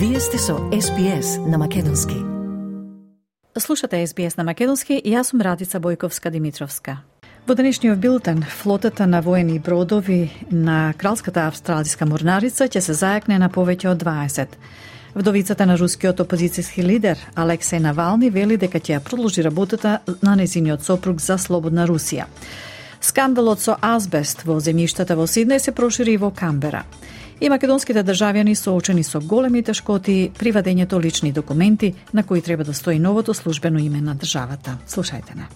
Вие сте со SBS на Македонски. Слушате SBS на Македонски и јас сум Радица Бојковска-Димитровска. Во денешниот билтен, флотата на воени бродови на Кралската австралиска морнарица ќе се зајакне на повеќе од 20. Вдовицата на рускиот опозицијски лидер Алексеј Навални вели дека ќе ја продолжи работата на нејзиниот сопруг за слободна Русија. Скандалот со азбест во земјиштата во Сиднеј се прошири и во Камбера. И македонските државјани соочени со големи тешкоти при вадењето лични документи на кои треба да стои новото службено име на државата. Слушајте не.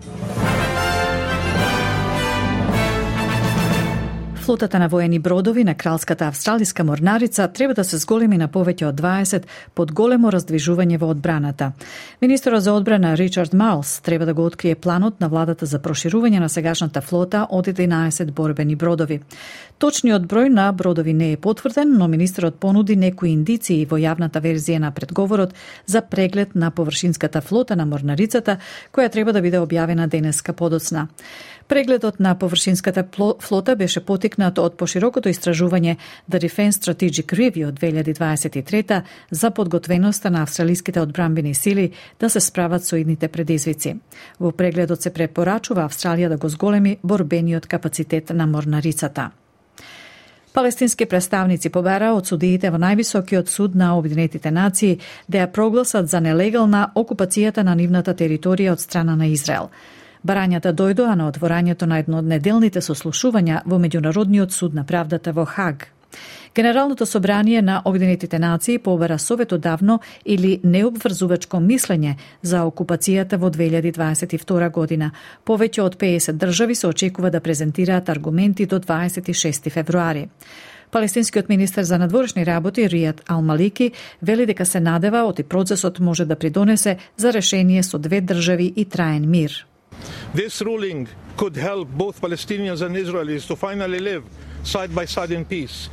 Флотата на воени бродови на Кралската австралиска морнарица треба да се зголеми на повеќе од 20 под големо раздвижување во одбраната. Министерот за одбрана Ричард Марлс треба да го открие планот на владата за проширување на сегашната флота од 11 борбени бродови. Точниот број на бродови не е потврден, но министерот понуди некои индиции во јавната верзија на предговорот за преглед на површинската флота на морнарицата, која треба да биде објавена денеска подоцна. Прегледот на површинската флота беше потикнат од поширокото истражување The Defense Strategic Review од 2023 за подготвеноста на австралиските одбранбени сили да се справат со идните предизвици. Во прегледот се препорачува Австралија да го зголеми борбениот капацитет на морнарицата. Палестински представници побара од судиите во највисокиот суд на Обединетите нации да ја прогласат за нелегална окупацијата на нивната територија од страна на Израел. Барањата дојдоа на отворањето на едноднеделните сослушувања во Меѓународниот суд на правдата во Хаг. Генералното собрание на Обединетите нации побара советодавно или необврзувачко мислење за окупацијата во 2022 година. Повеќе од 50 држави се очекува да презентираат аргументи до 26 февруари. Палестинскиот министер за надворешни работи Ријад Ал-Малики вели дека се надева оти процесот може да придонесе за решение со две држави и траен мир. This ruling could help both Palestinians and Israelis to finally live side by side in peace,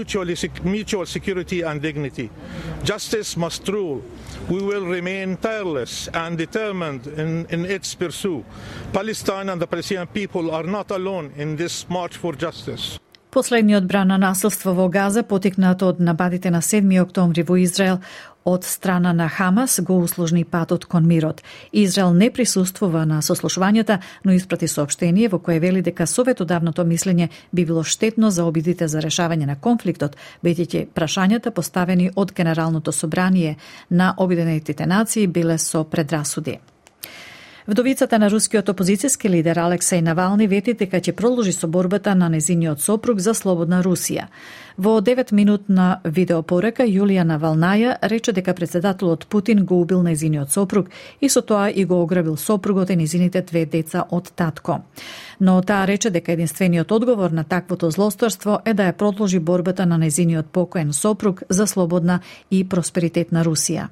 mutual security and dignity. Justice must rule. We will remain tireless and determined in its pursuit. Palestine and the Palestinian people are not alone in this march for justice. Последниот бран на насилство во Газа, потикнат од нападите на 7 октомври во Израел од страна на Хамас, го услужни патот кон мирот. Израел не присуствува на сослушувањата, но испрати соопштение во кое вели дека советодавното мислење би било штетно за обидите за решавање на конфликтот, бидејќи прашањата поставени од Генералното собрание на Обединетите нации биле со предрасуди. Вдовицата на рускиот опозицијски лидер Алексеј Навални вети дека ќе продолжи со борбата на нејзиниот сопруг за слободна Русија. Во 9-минутна видеопорека Јулија Навалнаја рече дека председателот Путин го убил нејзиниот сопруг и со тоа и го ограбил сопругот и нејзините две деца од татко. Но таа рече дека единствениот одговор на таквото злосторство е да ја продолжи борбата на нејзиниот покоен сопруг за слободна и просперитетна Русија.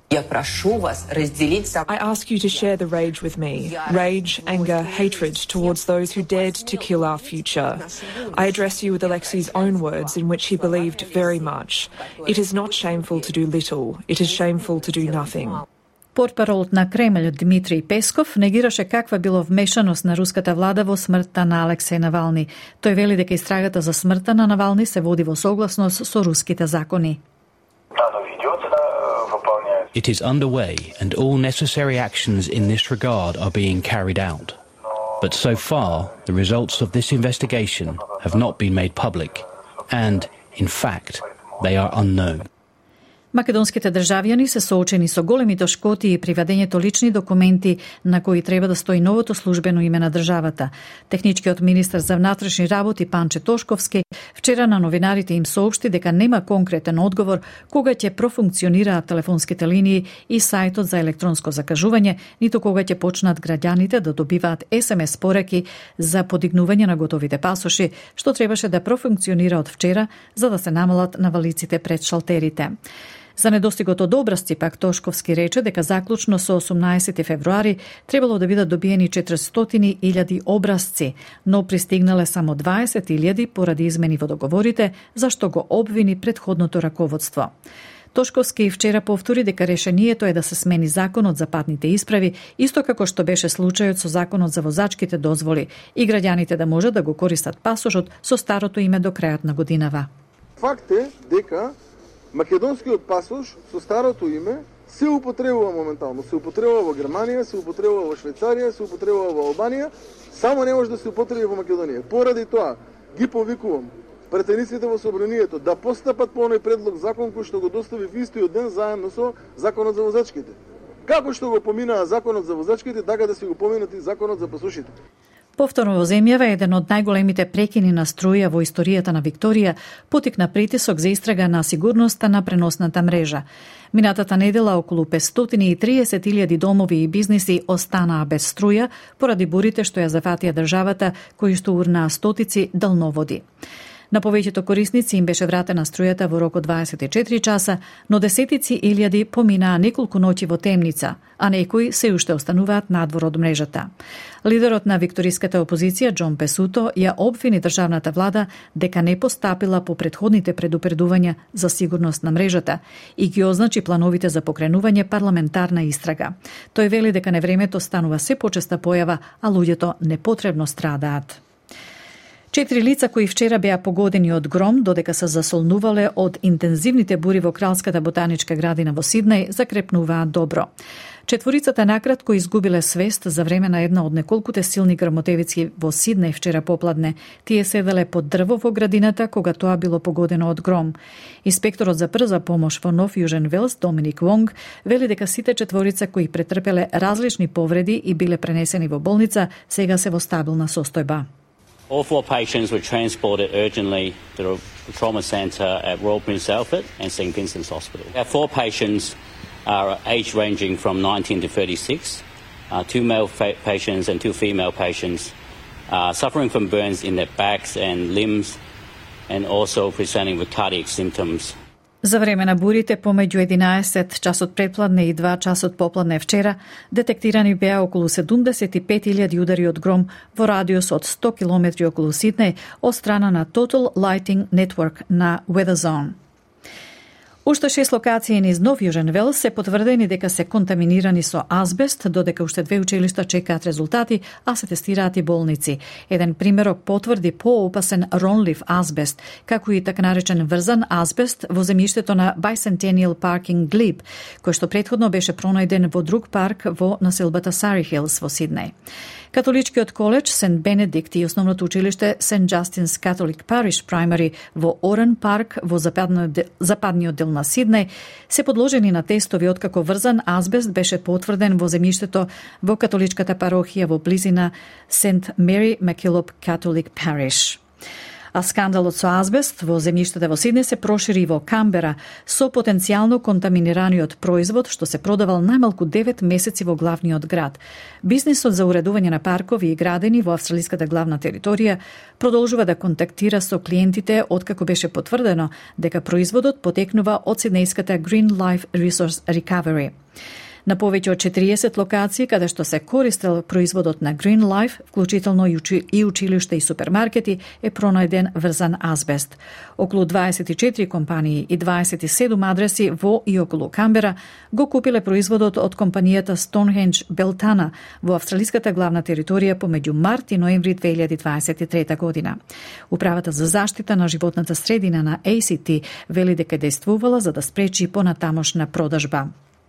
I ask you to share the rage with me. Rage, anger, hatred towards those who dared to kill our future. I address you with Alexei's own words in which he believed very much. It is not shameful to do little. It is shameful to do nothing. Портпаролот на Кремљ Дмитриј Песков негираше каква било вмешаност на руската влада во смртта на Алексеј Навални. Тој вели дека истрагата за смртта на Навални се води во согласност со руските закони. It is underway and all necessary actions in this regard are being carried out. But so far, the results of this investigation have not been made public and, in fact, they are unknown. Македонските државјани се соочени со големи тешкоти при вадењето лични документи на кои треба да стои новото службено име на државата. Техничкиот министер за внатрешни работи Панче Тошковски вчера на новинарите им соопшти дека нема конкретен одговор кога ќе профункционираат телефонските линии и сајтот за електронско закажување, ниту кога ќе почнат граѓаните да добиваат SMS пораки за подигнување на готовите пасоши, што требаше да профункционира од вчера за да се намалат навалиците пред шалтерите. За недостигот од образци, пак Тошковски рече дека заклучно со 18 февруари требало да бидат добиени 400.000 образци, но пристигнале само 20.000 поради измени во договорите, зашто го обвини претходното раководство. Тошковски вчера повтори дека решението е да се смени законот за патните исправи, исто како што беше случајот со законот за возачките дозволи и граѓаните да можат да го користат пасошот со старото име до крајот на годинава. Факт е дека Македонскиот пасош со старото име се употребува моментално. Се употребува во Германија, се употребува во Швајцарија, се употребува во Албанија, само не може да се употреби во Македонија. Поради тоа ги повикувам претениците во собранието да постапат по оној предлог закон кој што го достави в истиот ден заедно со законот за возачките. Како што го поминаа законот за возачките, така да си го поминат и законот за пасошите. Повторно во земјава, еден од најголемите прекини на струја во историјата на Викторија потикна притисок за истрага на сигурноста на преносната мрежа. Минатата недела околу 530.000 домови и бизниси останаа без струја поради бурите што ја зафатија државата, кои што урнаа стотици далноводи. На повеќето корисници им беше вратена струјата во рок од 24 часа, но десетици илјади поминаа неколку ноќи во темница, а некои се уште остануваат надвор од мрежата. Лидерот на викториската опозиција Џон Песуто ја обвини државната влада дека не постапила по претходните предупредувања за сигурност на мрежата и ги означи плановите за покренување парламентарна истрага. Тој вели дека невремето станува се почеста појава, а луѓето непотребно страдаат. 4 лица кои вчера беа погодени од гром додека се засолнувале од интензивните бури во Кралската ботаничка градина во Сиднеј, закрепнуваат добро. Четворицата накратко изгубиле свест за време на една од неколкуте силни грмотевици во Сиднеј вчера попладне. Тие седеле под дрво во градината кога тоа било погодено од гром. Инспекторот за брза помош во Нов Јужен Велс, Доминик Вонг, вели дека сите четворица кои претрпеле различни повреди и биле пренесени во болница, сега се во стабилна состојба. All 4 patients were transported urgently to the trauma centre at Royal Prince Alfred and St Vincent's Hospital. Our 4 patients are age ranging from 19 to 36. 2 male patients and 2 female patients suffering from burns in their backs and limbs and also presenting with cardiac symptoms. За време на бурите помеѓу 11 часот предпладне и 2 часот попладне вчера, детектирани беа околу 75.000 удари од гром во радиус од 100 км околу Сиднеј од страна на Total Lighting Network на WeatherZone. Уште 6 локации низ Нов Јужен Велс се потврдени дека се контаминирани со азбест, додека уште 2 училишта чекаат резултати, а се тестираат и болници. Еден примерок потврди поопасен ронлив азбест, како и така наречен врзан азбест во земјиштето на Bicentennial Park in Glebe, кој што претходно беше пронајден во друг парк во населбата Surry Hills во Сиднеј. Католичкиот коледж Сент Бенедикт и основното училиште Сент Джастинс Catholic Parish Primary во Орен парк во западниот дел на Сиднеј се подложени на тестови откако врзан азбест беше потврден во земјиштето во католичката парохија во близина Сент Мери Макилоп Catholic Parish. А скандалот со азбест во земјиштата во Сиднеј се прошири во Камбера со потенцијално контаминираниот производ што се продавал најмалку 9 месеци во главниот град. Бизнисот за уредување на паркови и градини во австралиската главна територија продолжува да контактира со клиентите откако беше потврдено дека производот потекнува од сиднејската Green Life Resource Recovery. На повеќе од 40 локации каде што се користел производот на Green Life, вклучително и училишта и супермаркети, е пронајден врзан азбест. Околу 24 компании и 27 адреси во и околу Камбера го купиле производот од компанијата Stonehenge Beltana во австралиската главна територија помеѓу март и ноември 2023 година. Управата за заштита на животната средина на ACT вели дека действувала за да спречи понатамошна продажба.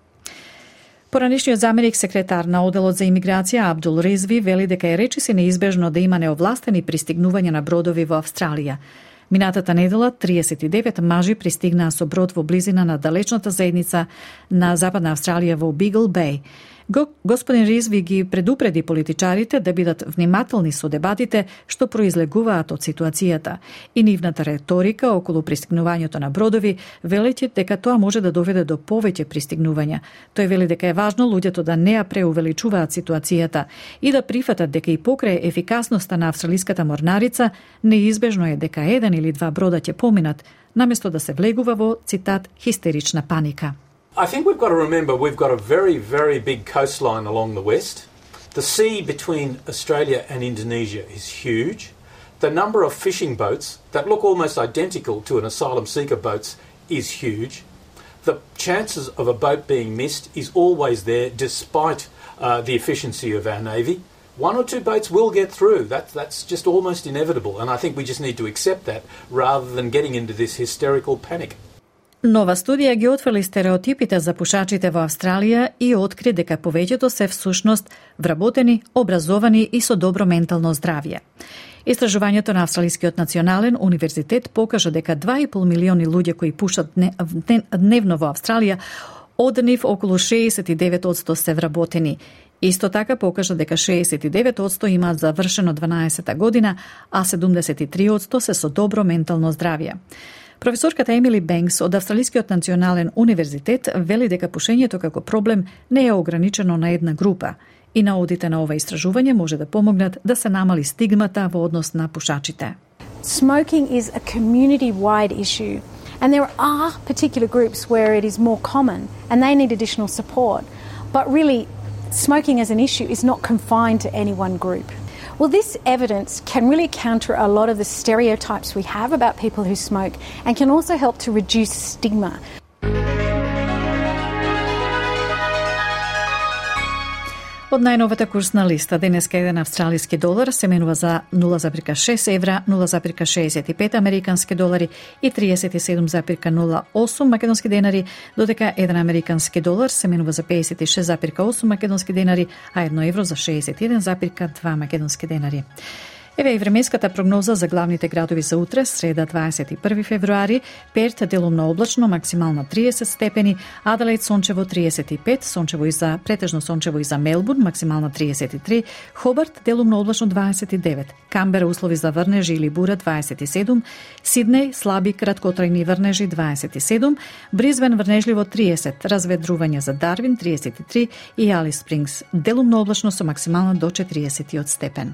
Поранешниот заменик секретар на Оделот за имиграција Абдул Резви вели дека е речиси неизбежно да има неовластени пристигнувања на бродови во Австралија. Минатата недела 39 мажи пристигнаа со брод во близина на далечната заедница на Западна Австралија во Бигл Беј. Господин Ризви ги предупреди политичарите да бидат внимателни со дебатите што произлегуваат од ситуацијата и нивната реторика околу пристигнувањето на бродови, велејќи дека тоа може да доведе до повеќе пристигнувања. Тој вели дека е важно луѓето да не ја преувеличуваат ситуацијата и да прифатат дека и покрај ефикасноста на австралиската морнарица, неизбежно е дека еден или два брода ќе поминат, наместо да се влегува во, цитат, хистерична паника. I think we've got to remember we've got a very, very big coastline along the west. The sea between Australia and Indonesia is huge. The number of fishing boats that look almost identical to an asylum seeker boats is huge. The chances of a boat being missed is always there despite the efficiency of our Navy. 1 or 2 boats will get through. That's just almost inevitable, and I think we just need to accept that rather than getting into this hysterical panic. Нова студија ги отфрли стереотипите за пушачите во Австралија и откри дека повеќето се всушност вработени, образовани и со добро ментално здравје. Истражувањето на Австралискиот национален универзитет покажа дека 2,5 милиони луѓе кои пушат дневно во Австралија, од нив околу 69% се вработени. Исто така покажа дека 69% имаат завршено 12-та година, а 73% се со добро ментално здравје. Професорката Емили Бенкс од Австралискиот национален универзитет вели дека пушењето како проблем не е ограничено на една група и наодите на ова истражување може да помогнат да се намали стигмата во однос на пушачите. Smoking is a community-wide issue, and there are particular groups where it is more common and they need additional support. But really, smoking as an issue is not confined to any one group. Well, this evidence can really counter a lot of the stereotypes we have about people who smoke and can also help to reduce stigma. Од најновата курсна листа, денеска еден австралиски долар се менува за 0,6 евра, 0,65 американски долари и 37,08 македонски денари, додека еден американски долар се менува за 56,8 македонски денари, а 1 евро за 61,2 македонски денари. Еве и временската прогноза за главните градови за утре, среда 21 февруари. Перт делумно облачно, максимално 30 степени, Аделаид сончево 35, сончево и за претежно сончево и за Мелбурн, максимално 33, Хобарт делумно облачно 29, Камбера услови за врнежи или бура 27, Сиднеј слаби краткотрајни врнежи 27, Бризбен врнежливо 30, разведрување за Дарвин 33 и Алис Спрингс делумно облачно со максимално до 40 степен.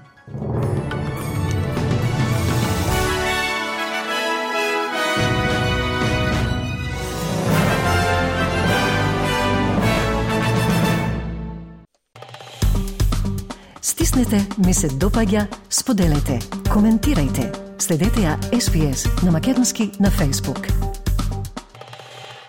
Стиснете, ми се допаѓа, споделете, коментирајте. Следете ја SPS на Македонски на Facebook.